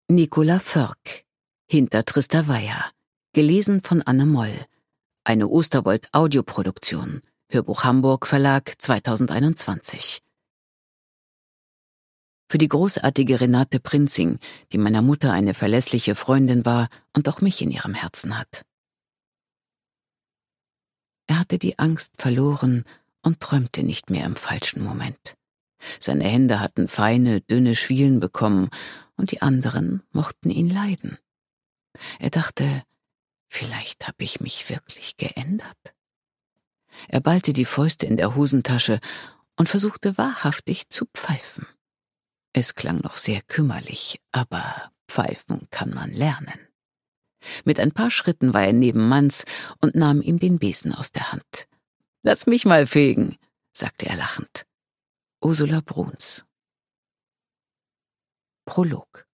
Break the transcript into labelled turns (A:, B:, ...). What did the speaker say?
A: Nicola Förk, Hinter Trista Weiher. Gelesen von Anne Moll. Eine Osterwold-Audioproduktion. Hörbuch Hamburg Verlag 2021. Für die großartige Renate Prinzing, die meiner Mutter eine verlässliche Freundin war und auch mich in ihrem Herzen hat. Er hatte die Angst verloren und träumte nicht mehr im falschen Moment. Seine Hände hatten feine, dünne Schwielen bekommen, und die anderen mochten ihn leiden. Er dachte, vielleicht habe ich mich wirklich geändert. Er ballte die Fäuste in der Hosentasche und versuchte wahrhaftig zu pfeifen. Es klang noch sehr kümmerlich, aber pfeifen kann man lernen. Mit ein paar Schritten war er neben Manz und nahm ihm den Besen aus der Hand. »Lass mich mal fegen«, sagte er lachend. Ursula Bruns. Prolog.